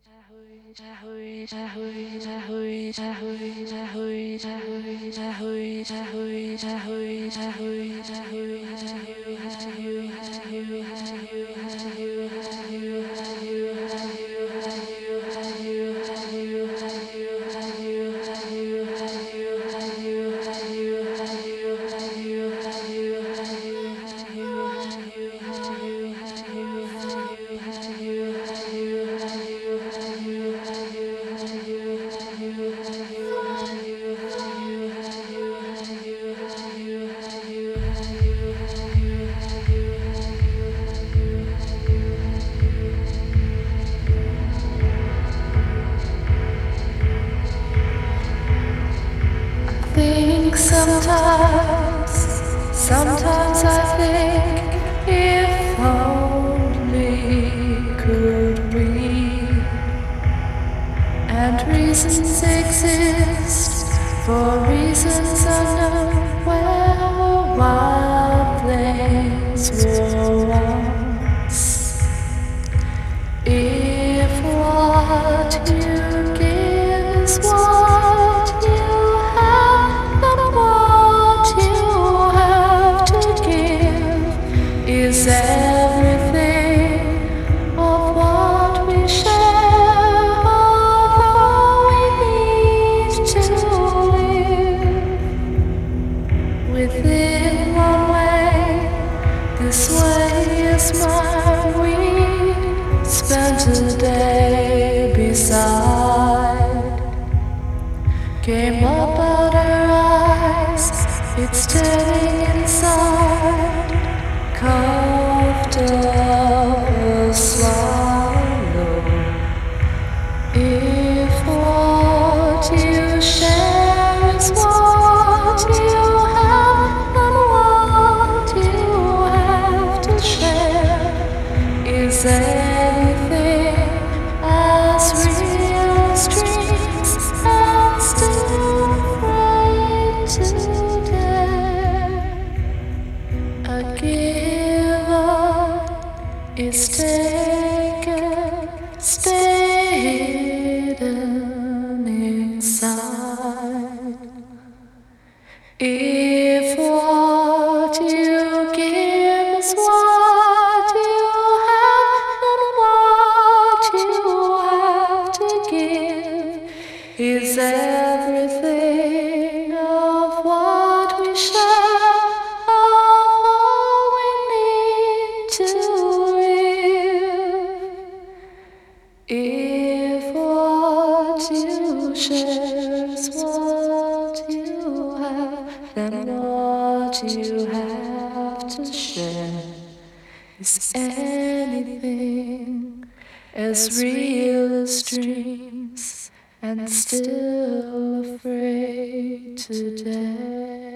Sometimes I think if only could we, and reasons exist for reasons unknown, where wild flames were once. If what you give is what you have, then what you have to give is everything of what we share, of all we need to live. Within one way, this way is mine. We spent a day beside, came up out her eyes, it's turning inside, carved up a swallow. If what you share is what you have, then what you have to share is anything as real as dreams, and still afraid to dare. A giver is taken, stay hidden inside. If what you give is what you have, then what you have to give is everything of what we share, of all we need to live. If what you share is what you have, then what you have to share is anything as real as dreams, and still afraid to dare.